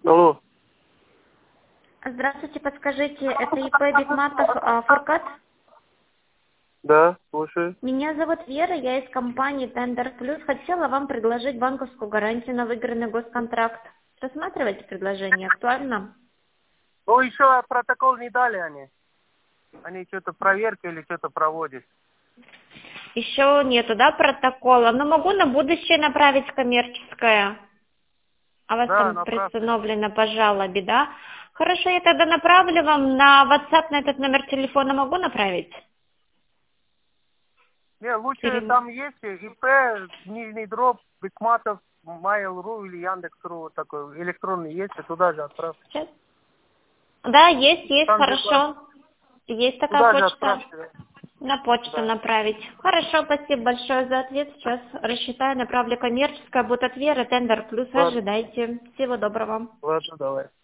Алло, Здравствуйте, подскажите, это ИП Бекматов Фуркат? да, слушаю. Меня зовут Вера, я из компании Тендер Плюс. Хотела вам предложить банковскую гарантию на выигранный госконтракт. Рассматривайте предложение, актуально? Ну, еще протокол не дали они. Они что-то проверки или что-то проводят. Еще нету, да, протокола? Но могу на будущее направить коммерческое. А вас Да, там направьте. представлено по жалобе, да? Хорошо, я тогда направлю вам на WhatsApp, на этот номер телефона могу направить? Не, лучше Или... там есть ИП, Нижний Дроп, Бекматов, Mail.ru или Яндекс.ру, вот такой электронный есть, и туда же отправьте. Сейчас. Да, есть, Там деклар... хорошо. Есть такая Туда же почта. отправьте. На почту Да. направить. Хорошо, спасибо большое за ответ. Сейчас рассчитаю, направлю коммерческое, будет от Веры, Тендер Плюс. Ладно, Ожидайте. Всего доброго. ладно, давай.